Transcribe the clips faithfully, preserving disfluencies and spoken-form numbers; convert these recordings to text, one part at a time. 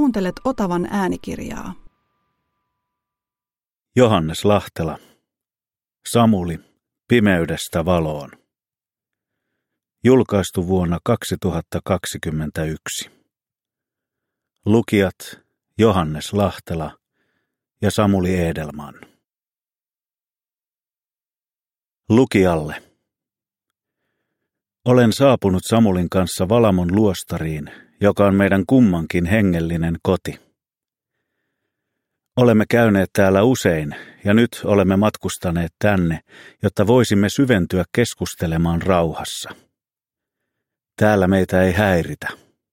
Kuuntelet Otavan äänikirjaa. Johannes Lahtela. Samuli, pimeydestä valoon. Julkaistu vuonna kaksituhattakaksikymmentäyksi. Lukijat Johannes Lahtela ja Samuli Edelman. Lukijalle. Olen saapunut Samulin kanssa Valamon luostariin, joka on meidän kummankin hengellinen koti. Olemme käyneet täällä usein ja nyt olemme matkustaneet tänne, jotta voisimme syventyä keskustelemaan rauhassa. Täällä meitä ei häiritä.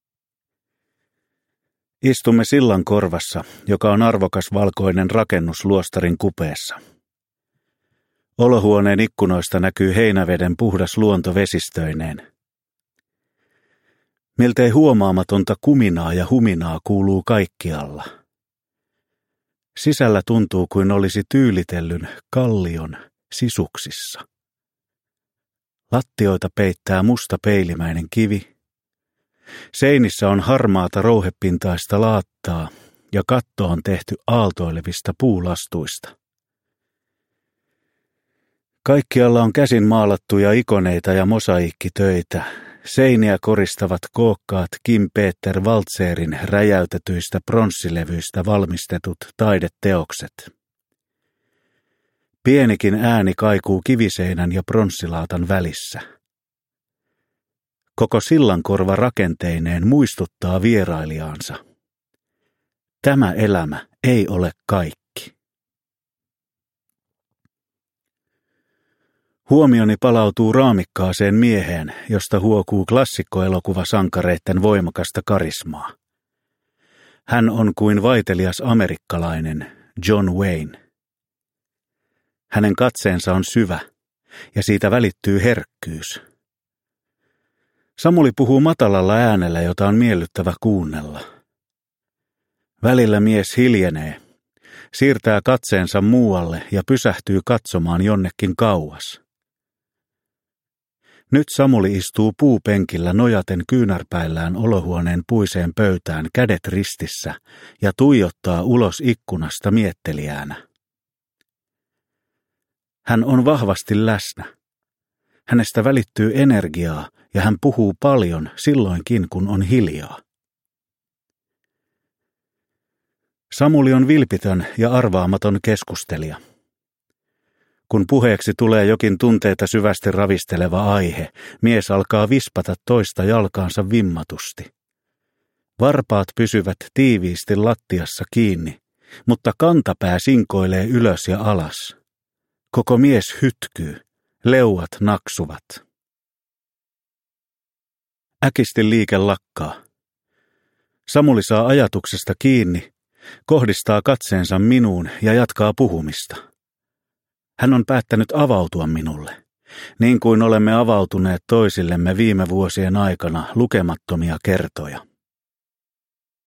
Istumme sillan korvassa, joka on arvokas valkoinen rakennus luostarin kupeessa. Olohuoneen ikkunoista näkyy Heinäveden puhdas luonto vesistöineen. Miltei huomaamatonta kuminaa ja huminaa kuuluu kaikkialla. Sisällä tuntuu kuin olisi tyylitellyn kallion sisuksissa. Lattioita peittää musta peilimäinen kivi. Seinissä on harmaata rouhepintaista laattaa ja katto on tehty aaltoilevista puulastuista. Kaikkialla on käsin maalattuja ikoneita ja mosaiikkitöitä. Seiniä koristavat kookkaat Kim Peter Waltzerin räjäytetyistä pronssilevyistä valmistetut taideteokset. Pienikin ääni kaikuu kiviseinän ja pronssilaatan välissä. Koko sillankorva rakenteineen muistuttaa vierailijaansa. Tämä elämä ei ole kaikki. Huomioni palautuu raamikkaaseen mieheen, josta huokuu klassikkoelokuvasankareitten voimakasta karismaa. Hän on kuin vaitelias amerikkalainen John Wayne. Hänen katseensa on syvä, ja siitä välittyy herkkyys. Samuli puhuu matalalla äänellä, jota on miellyttävä kuunnella. Välillä mies hiljenee, siirtää katseensa muualle ja pysähtyy katsomaan jonnekin kauas. Nyt Samuli istuu puupenkillä nojaten kyynärpäillään olohuoneen puiseen pöytään kädet ristissä ja tuijottaa ulos ikkunasta mietteliäänä. Hän on vahvasti läsnä. Hänestä välittyy energiaa ja hän puhuu paljon silloinkin, kun on hiljaa. Samuli on vilpitön ja arvaamaton keskustelija. Kun puheeksi tulee jokin tunteita syvästi ravisteleva aihe, mies alkaa vispata toista jalkaansa vimmatusti. Varpaat pysyvät tiiviisti lattiassa kiinni, mutta kantapää sinkoilee ylös ja alas. Koko mies hytkyy, leuat naksuvat. Äkisti liike lakkaa. Samuli saa ajatuksesta kiinni, kohdistaa katseensa minuun ja jatkaa puhumista. Hän on päättänyt avautua minulle, niin kuin olemme avautuneet toisillemme viime vuosien aikana lukemattomia kertoja.